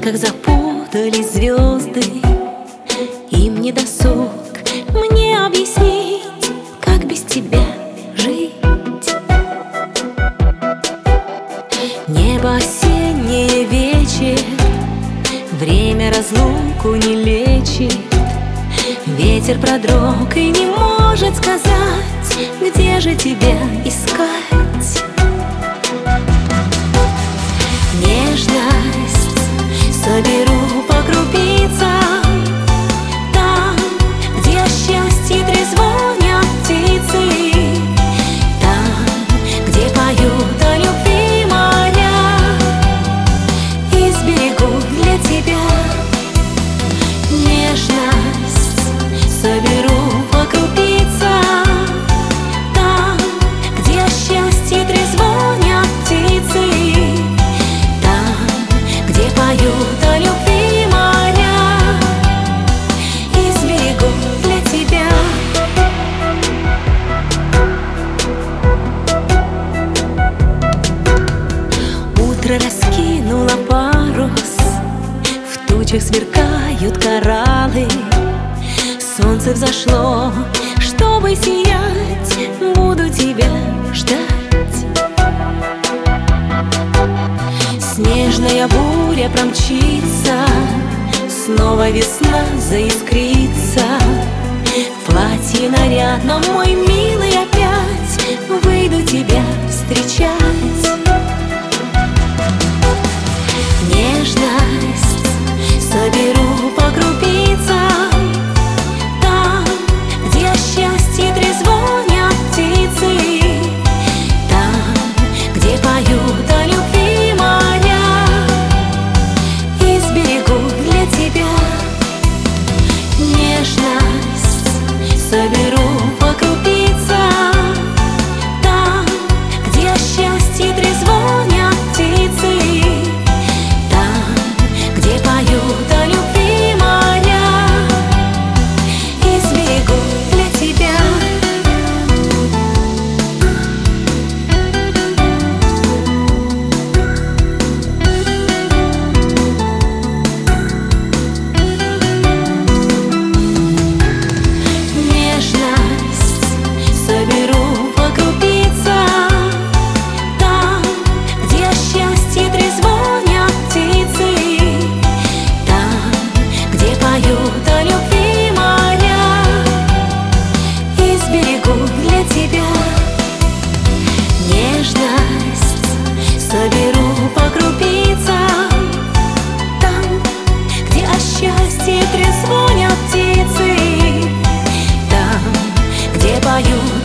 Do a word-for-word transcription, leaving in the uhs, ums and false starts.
ветках запутались звезды. Им не досуг мне объяснить, как без тебя жить. Небо осеннее, вечер, время разлуку не лечит. Ветер продрог и не может сказать, где же тебя искать. Нежность соберу по крупицам, там, где о счастье трезвонят птицы, там, где поют о любви моря, и сберегу для тебя. Нежность соберу по крупицам, там, где о счастье трезвонят птицы, поют о любви моря, и сберегу для тебя. Утро раскинуло парус, в тучах сверкают кораллы. Солнце взошло, чтобы сиять, буду тебя ждать. Снежная буря промчится, снова весна заискрится. В платье нарядном, мой милый, опять выйду тебя встречать. Нежность соберу по крупицам, там, где о счастье трезвонят птицы, там, где поют о любви моря, и сберегу для тебя. Нежность соберу по крупицам, там, где о счастье трезвонят птицы, там, где поют о любви моря, и сберегу для тебя. Соберу по крупицам, там, где о счастье трезвонят птицы, там, где поют о любви моря, и сберегу для тебя. Нежность соберу по крупицам, там, где о счастье трезвонят птицы, там, где поют